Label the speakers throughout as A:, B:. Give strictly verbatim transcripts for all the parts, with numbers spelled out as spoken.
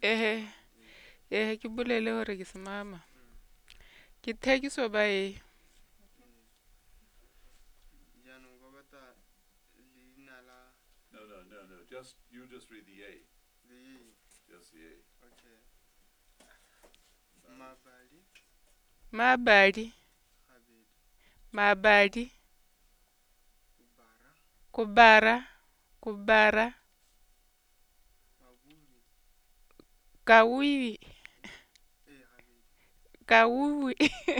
A: ehe ehe ke bolele hore ke se mama ke thekiso ba e
B: jaanong ba batla leina la
C: No, no, no, no. Just you just read the A.
B: le ye.
C: Just the A.
B: Okay. Mabali
A: mabadi
B: gabedi
A: mabadi
B: kubara
A: kubara kubara
B: mabudi
A: kawiwi
B: e gabedi
A: kawiwi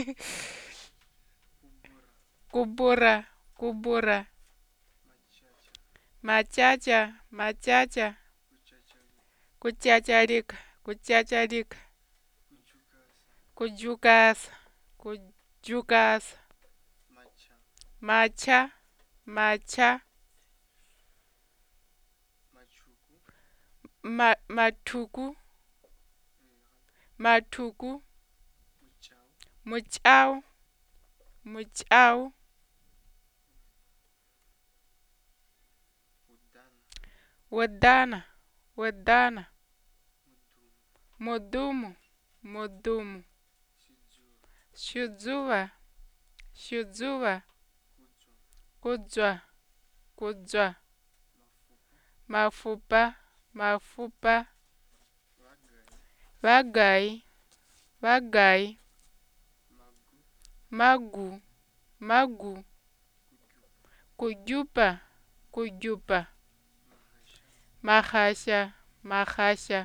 B: kubura
A: kubura kubura
B: machacha
A: machacha machacha
B: kuchachari
A: kuchacharika kuchacharika
B: kujukasa
A: kujukasa kujukasa
B: macha
A: macha macha
B: machuku
A: ma, matuku
B: e gabe
A: matuku
B: muchao
A: muchau muchau
B: udana
A: wadana wadana
B: mudumu
A: mudumu mudumu
B: shijuwa
A: shuzuva shuzuva
B: kujwa
A: kujwa kujwa
B: mafupa
A: mafupa mafupa
B: vagai
A: vagai vagai
B: magu
A: magu magu
B: kujupa
A: kujupa kujupa
B: mahasha
A: mahasha mahasha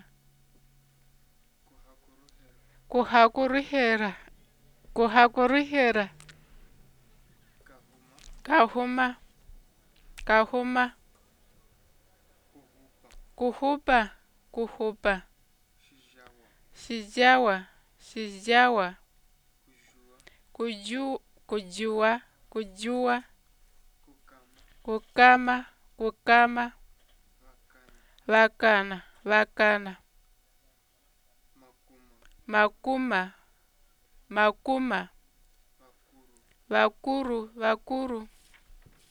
B: kuhakuruhera
A: kuhakuruhera kuhakuruhera
B: kahuma
A: kahuma kahuma
B: kuhupa
A: kuhupa kuhupa
B: shijawa
A: shijawa shijawa
B: kujua
A: kuju kujua kujua
B: kukama
A: kukama kukama
B: vakana
A: vakana vakana
B: makuma
A: makuma makuma
B: vakuru
A: vakuru vakuru